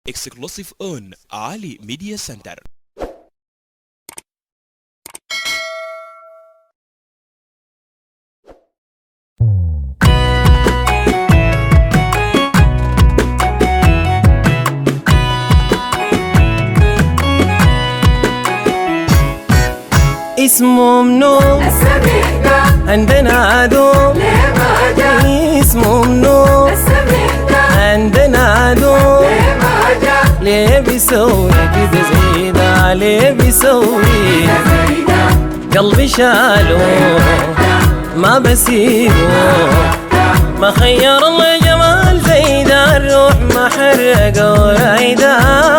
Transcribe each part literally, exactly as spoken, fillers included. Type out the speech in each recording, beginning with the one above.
exclusive on Ali Media Center. اسمه منو السميح ده عندنا عدو ليه ما جا اسمه منو السميح ده عندنا عدو ليه ما جا ليه بيسوي كده زي ده ليه بيسوي زي ده قلبي شالو ما بسيبه ما خير الله جمال زي ده الروح ما حرقه ورايده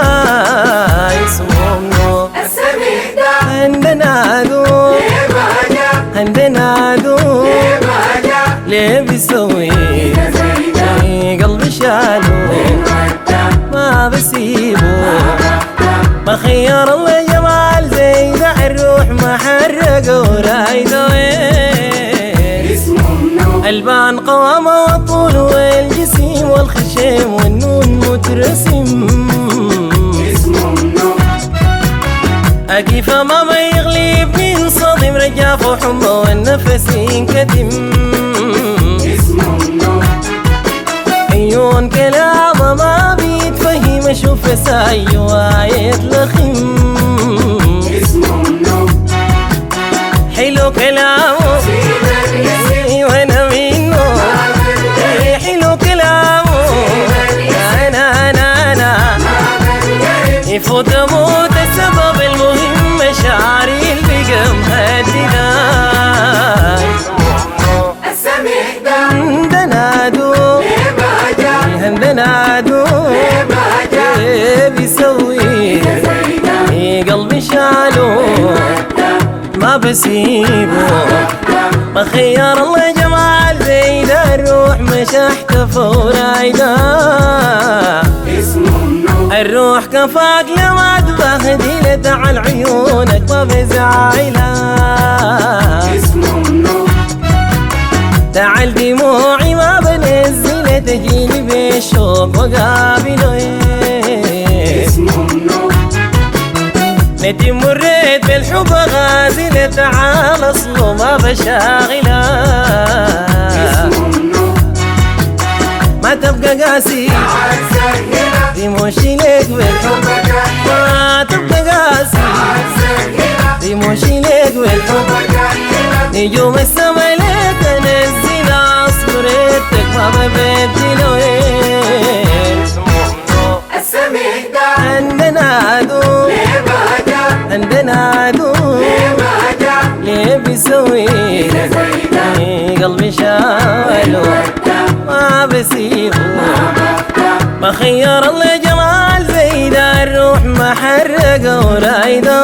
اسمه منو السميح ده عندنا عدو ليه ما جا عندنا عدو ليه ما جا ليه بيسوي زي ده قلبي شالو ما بسيبه ما خير الله جمال زي ده الروح ما حرقه ورايده وين اسمه منو البان قوامه والطول والجسيم والخشم والنون مترسم اسمه منو أكيف ماما يغلب من صدم رجاف وحمى والنفس ينكتم اسمه منو عيون كلامه ما بيتفهم اشوف ساي وايد لخم اسمه منو حلو كلامه وانا منه حلو كلامه انا انا انا يفوت اموت السبب المهم مشاعري اللي قام هدينا السميح ده عندنا عدو ليه ما جا عندنا عدو ليه ما جا إيه بيسوي زي ده قلبي شالو ما بسيبه ما خير الله جمال زي ده الروح مش احتفى ورايده اسمه منو الروح كفاك لما تبهدي تعال عيونك ما بزعلها اسمه منو تعال دموعي ما بنزل تجيني بالشوق وقابله اسمه منو نتي مريت بالحب غازلة تعال اصله ما بشاغلها اسمه منو ما تبقى قاسي تعال سهلة دي مشي لك بالحب ما تبقى قاسي تعال سهلة دي مشي لك بالحب نجوم السما لك تنزل اصبرتك ما ببدله السميح ده عندنا عدو ليه ما جا عندنا عدو ليه ما جا ليه بيسوي زي ده قلبي شاله ما بسيبه ما خير الله جمال زي ده الروح ما حرقه ورايده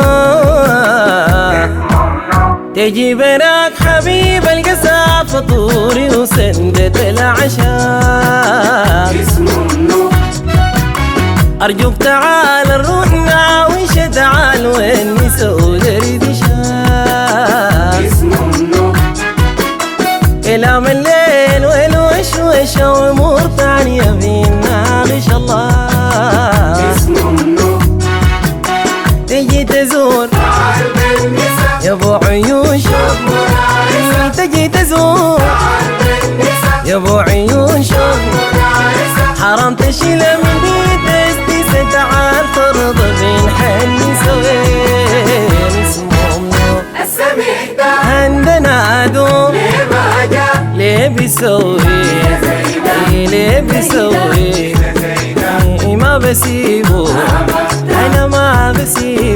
تجي براك حبيب القسا فطوري وسندة العشاق اسمه منو أرجوك تعال نروح نعاوش تعال وين سود ريد شاق اسمه منو كلام الليل والوشوش وامور ثانية فينا غش الله اسمه منو تجي تزور تعال بالنسا يا ابو عيون شوق منارسة تجي تزور تعال بالنسا يا ابو عيون شوق منارسة حرام تشيل من بيت استيسة تعال ترضى بنحن سوين اسمه منو السميح ده عندنا عدو ليه ما جا ليه بيسوي ليه بيسوي ما بسيبه انا ما بسيبه